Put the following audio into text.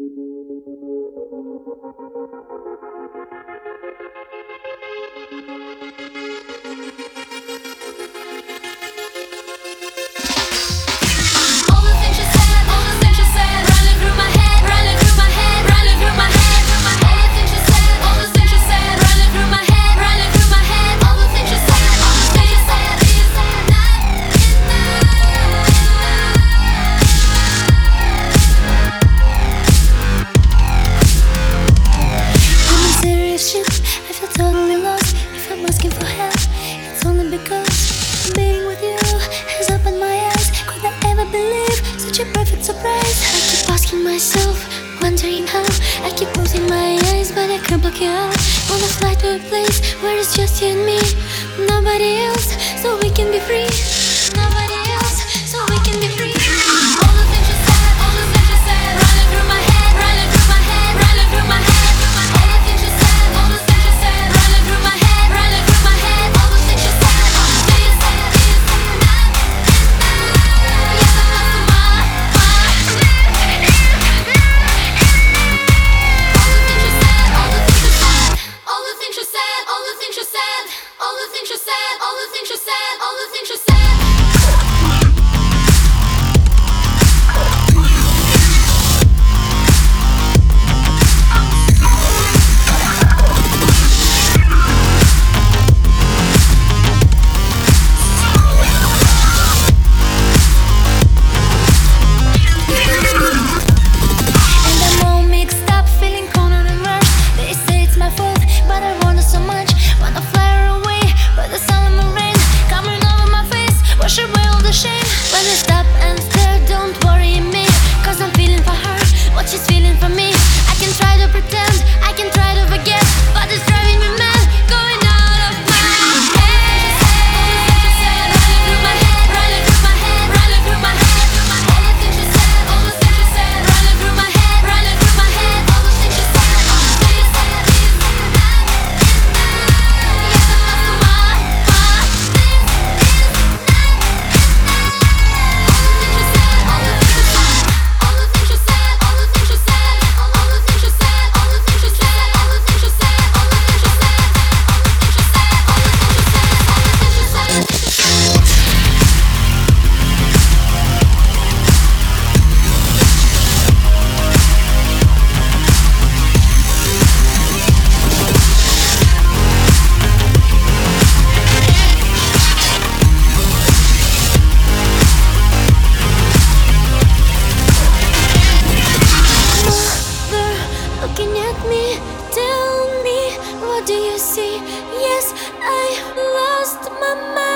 Surprise. I keep asking myself, wondering how. I keep closing my eyes, but I can't block you out. Wanna fly to a place where it's just you and me, nobody else, so we can be free. Nobody else, so we can be free. All the things you said, all the things you said, running through my head, running through my head, running through my head. All the things you said, all the things you said, running through my head, running through my head. All the things you said, all the things you said, do you see? Yes, I lost my mind.